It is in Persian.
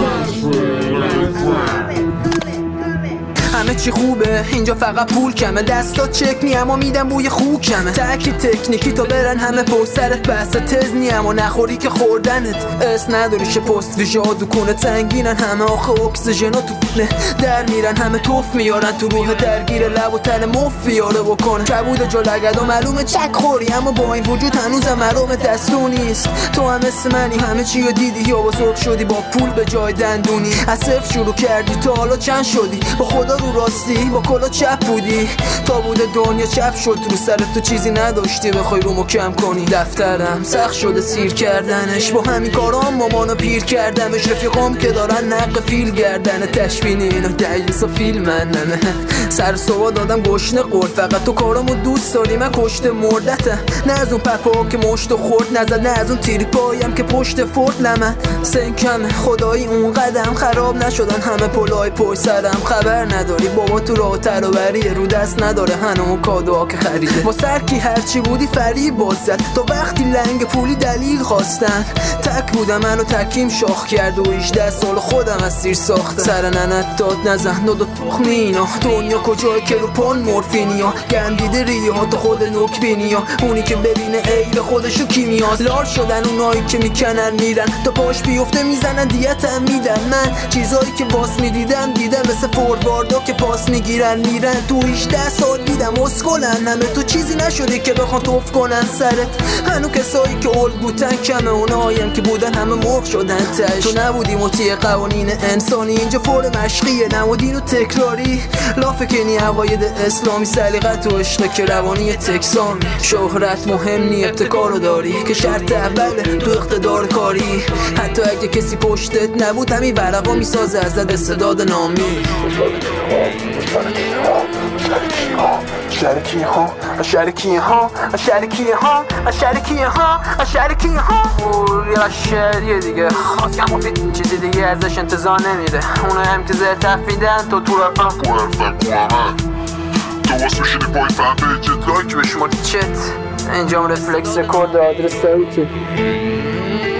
همه چی خوبه اینجا فقط پول کمه، دستا چک نی اما میدم بوی خوب کمه، تکی تکنیکی تا برن همه پوسترت، بحث تز نی اما نخوری که خوردنت، اس نداری شه پست ویژه دکونه تنگینن همه آخه اکسیژنا تو پونه در میرن، همه توف میارن تو روح درگیر لب و تن مف بیاره بکنه، کبود جا لگد و معلومه چک خوری اما با این وجود هنوزم معلومه دستو نیست، تو هم مثل منی همه چی رو دیدی یا بزرگ شدی با پول به جای دندونی، از صفر شروع کردی تا حالا چند شدی، با خدا رو راستی با کلا چپ بودی، تا بوده دنیا چپ شد رو سرت تو چیزی نداشتی بخوای رومو کم کنی، دفترم سخت شده سیر کردنش، با همین کارام مامانو پیر کردمش، رفیقام که دارن نق فیل گردن تشبینی اینو دیوسا فیلمن سر صبح دادم گشنه قرد، فقط تو کارامو دوست داری من کشته مردتم، نه از اون پپا که مشت خورد نزد، نه از اون تریپایم که پشت فورد لمن سنکم خدایی اون قدم خراب نشدن همه پلای پای سرم، خبر نداری بابا تو راه ترابریه رو دست نداره هنو کادوها که خریده، با سرکی هرچی بودی فریب باز زد، تا وقتی لنگ پولی دلیل خواستن، تک بودم منو تکیم شاخ کرد و 18 سال خودم از سیر ساختم، سر ننت داد نزن دو تخمی اینا، دنیا کجای که رو پان مورفینیا، گندیده ریه ها تا خود نوک بینیا، اونی که ببینه عیب خودشو کیمیاست، لال شدن اونایی که میکنن میرن، تا پاش بیفته میزنن دیتم میدن، من چیزایی که باس میدیدم دیدم مثل فورواردا که پاس میگیرن میرن، تو 18 سال دیدم اسکلن، همه تو چیزی نشده که بخوان توف کنن سرت، هنو کسایی که اولد بودن کمه، اونهایم که بودن همه مرغ شدن تش، تو نبودی مطیع قوانین انسانی، اینجا پر مشقیه نمودین و تکراری، لافه کنی عقاید اسلامی، سلیقت و عشق که روانی تکسان، شهرت مهم نی ابتکارو داری که شرط اوله تو اقتدار کاری، حتی اگه کسی پشتت نبود همین ورقا میسازه ازت استعداد نامی. شرکی ها یا شریه دیگه، خواستم مفید چیزی دیگه ازش انتظار نمیره، اونایی هم که زر تفیدن تو رفن تو باز میشیدی پای فهم پیجت لایک بشما چت، اینجام رفلکس رکورد آدرس داری که